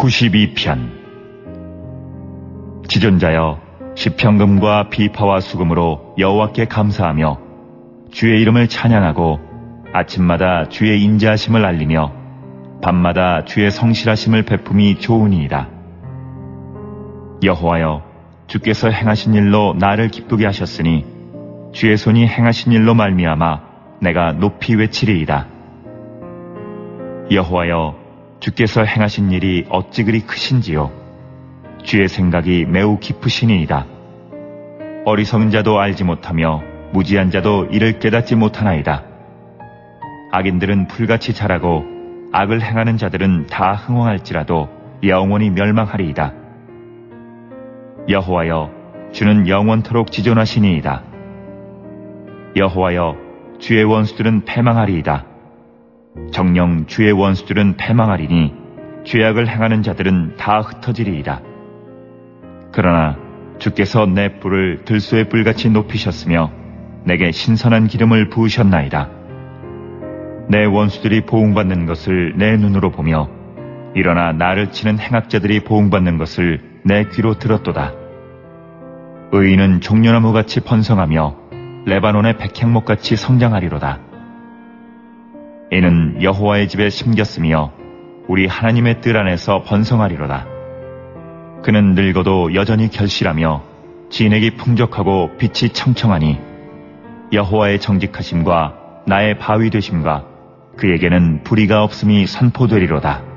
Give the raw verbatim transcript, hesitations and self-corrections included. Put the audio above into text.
구십이 편. 지존자여, 시편금과 비파와 수금으로 여호와께 감사하며 주의 이름을 찬양하고 아침마다 주의 인자하심을 알리며 밤마다 주의 성실하심을 베품이 좋으니이다. 여호와여, 주께서 행하신 일로 나를 기쁘게 하셨으니 주의 손이 행하신 일로 말미암아 내가 높이 외치리이다. 여호와여, 주께서 행하신 일이 어찌 그리 크신지요. 주의 생각이 매우 깊으시니이다. 어리석은 자도 알지 못하며 무지한 자도 이를 깨닫지 못하나이다. 악인들은 풀같이 자라고 악을 행하는 자들은 다 흥황할지라도 영원히 멸망하리이다. 여호와여, 주는 영원토록 지존하시니이다. 여호와여, 주의 원수들은 패망하리이다. 정녕 주의 원수들은 패망하리니 죄악을 행하는 자들은 다 흩어지리이다. 그러나 주께서 내 뿔을 들소의 뿔같이 높이셨으며 내게 신선한 기름을 부으셨나이다. 내 원수들이 보응받는 것을 내 눈으로 보며 일어나 나를 치는 행악자들이 보응받는 것을 내 귀로 들었도다. 의인은 종려나무같이 번성하며 레바논의 백향목같이 성장하리로다. 이는 여호와의 집에 심겼으며 우리 하나님의 뜰 안에서 번성하리로다. 그는 늙어도 여전히 결실하며 진액이 풍족하고 빛이 청청하니 여호와의 정직하심과 나의 바위 되심과 그에게는 불의가 없음이 선포되리로다.